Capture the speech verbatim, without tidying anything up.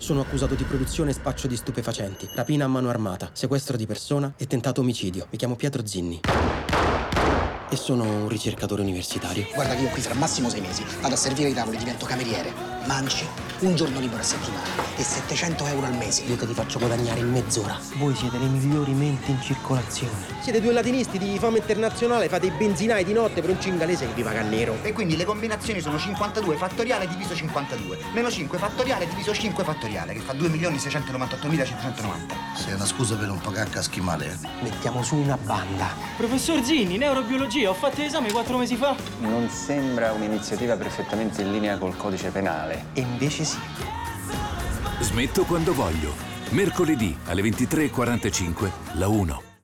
Sono accusato di produzione e spaccio di stupefacenti, rapina a mano armata, sequestro di persona e tentato omicidio. Mi chiamo Pietro Zinni. E sono un ricercatore universitario. Guarda che io qui fra massimo sei mesi vado a servire i tavoli, divento cameriere. Manci, un giorno libero a settimana e settecento euro al mese. Io che ti faccio guadagnare in mezz'ora. Voi siete le migliori menti in circolazione. Siete due latinisti di fama internazionale, fate i benzinai di notte per un cingalese che vi paga a nero. E quindi le combinazioni sono cinquantadue fattoriale diviso cinquantadue, meno cinque fattoriale diviso cinque fattoriale, che fa due milioni seicentonovantaottomilacinquecentonovanta. Se è una scusa per un po' cacca schimale, eh? Mettiamo su una banda. Professor Zinni, neurobiologia, ho fatto l'esame quattro mesi fa. Non sembra un'iniziativa perfettamente in linea col codice penale. E invece sì. Smetto quando voglio. Mercoledì alle ventitré e quarantacinque, La uno.